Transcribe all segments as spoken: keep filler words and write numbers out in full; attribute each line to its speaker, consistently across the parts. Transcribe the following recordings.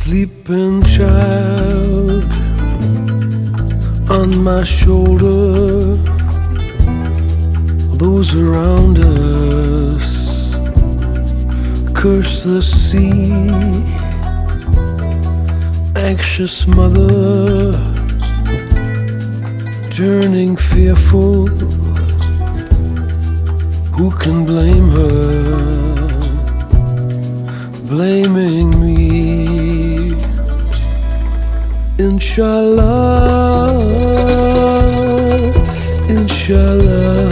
Speaker 1: Sleeping child on my shoulder, those around us curse the sea. Anxious mother turning fearful, who can blame her? Blaming me. Inshallah, Inshallah,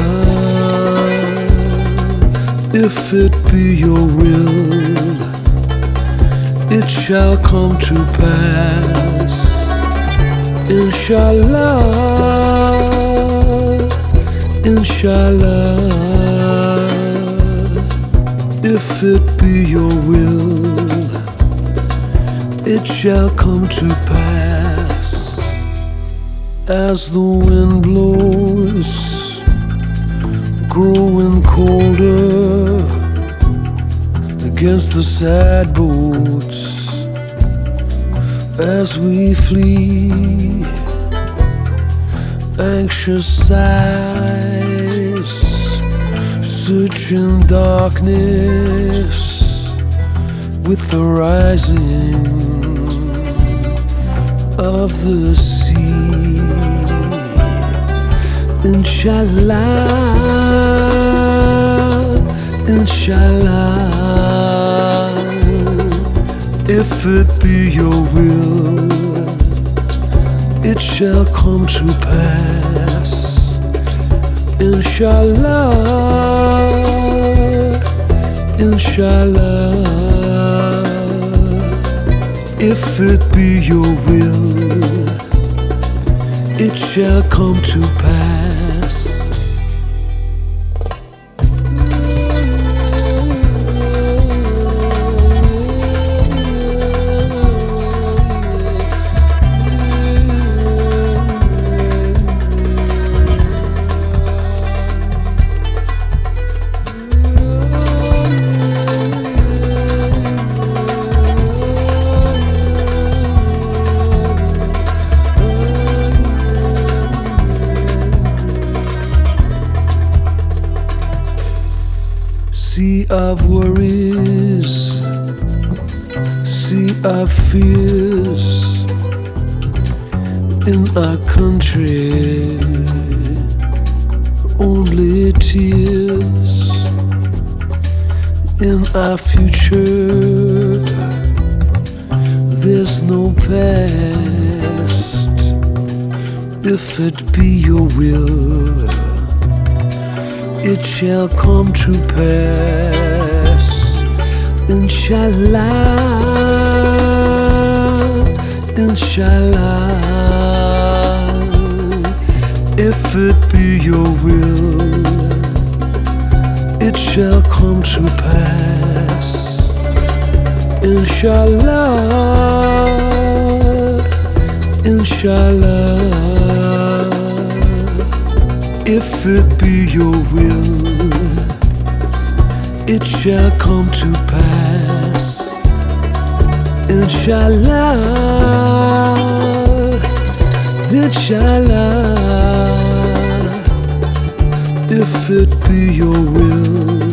Speaker 1: if it be your will, it shall come to pass. Inshallah, Inshallah, if it be your will, it shall come to pass. As the wind blows, growing colder against the sad boats, as we flee, anxious sighs, searching darkness with the rising of the sea. Inshallah, Inshallah, if it be your will, it shall come to pass. Inshallah, Inshallah, if it be your will, it shall come to pass. Sea of worries, sea of fears in our country, only tears. In our future, there's no past. If it be your will, it shall come to pass. Inshallah, Inshallah, if it be your will, it shall come to pass. Inshallah, Inshallah, if it be your will, it shall come to pass. Inshallah, Inshallah, if it be your will,